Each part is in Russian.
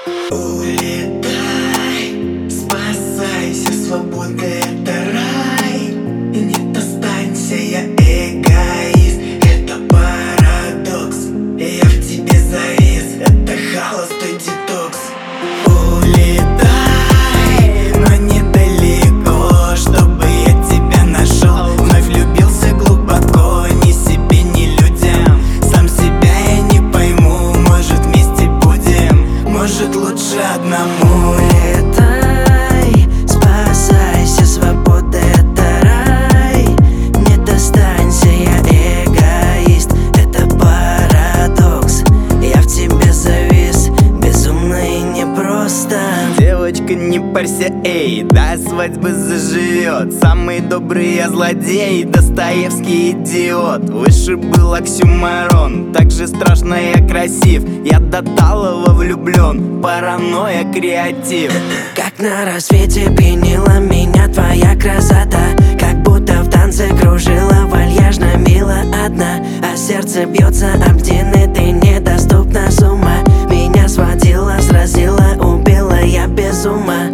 Улетай, спасайся, свобода — это рай. И нет, останься, я эгоист. Это парадокс, я в тебе завис. Это холостой детокс. Улетай, но недалеко, чтобы я тебя нашел. Вновь влюбился глубоко, ни себе, ни людям. Сам себя я не пойму, может вместе будем, может лучше одному. Улетай, спасайся, свобода — это рай. Не достанься, я эгоист. Это парадокс, я в тебе завис. Безумно и непросто. Девочка, не парься, эй, до свадьбы заживет. Самый добрый я злодей, Достоевский идиот. Выше был оксюмарон, так же страшно я красив. Я до талого влюблен, паранойя, креатив. Как на рассвете пьянила меня твоя красота. Как будто в танце кружила, вальяжно, мило одна. А сердце бьется об стены, ты недоступна с ума. Меня схватила, сразила, убила, я без ума.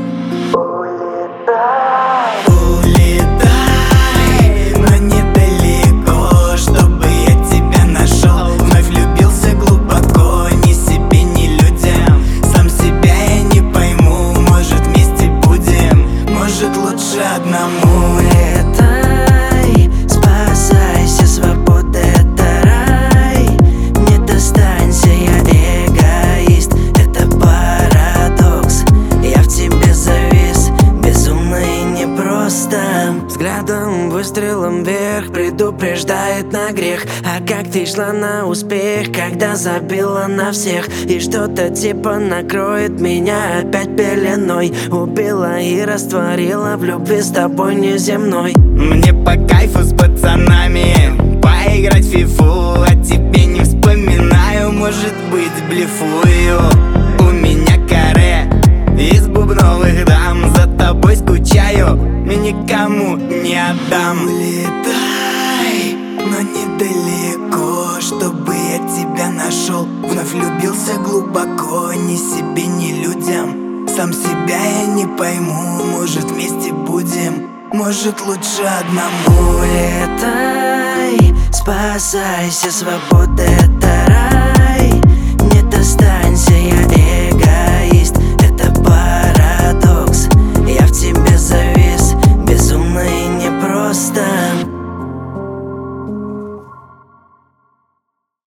Улетай, но недалеко, чтобы я тебя нашел. Вновь влюбился глубоко, ни себе, ни людям. Сам себя я не пойму, может вместе будем, может лучше одному. Улетай, спасайся, свобода — это рай. Не достанься, я эгоист. Это парадокс, я в тебе завис. Безумно и непросто. Взглядом, выстрелом вверх предупреждает на грех. А как ты шла на успех, когда забила на всех? И что-то типа накроет меня опять пеленой. Убила и растворила в любви с тобой неземной. Мне по кайфу с пацанами поиграть в фифу, о тебе не вспоминаю, может быть блефую. У меня каре из бубновых дам, за тобой скучаю, никому не отдам. Улетай, но недалеко, чтобы я тебя нашел. Вновь влюбился глубоко, ни себе, ни людям. Сам себя я не пойму, может вместе будем, может лучше одному. Улетай, спасайся, свобода —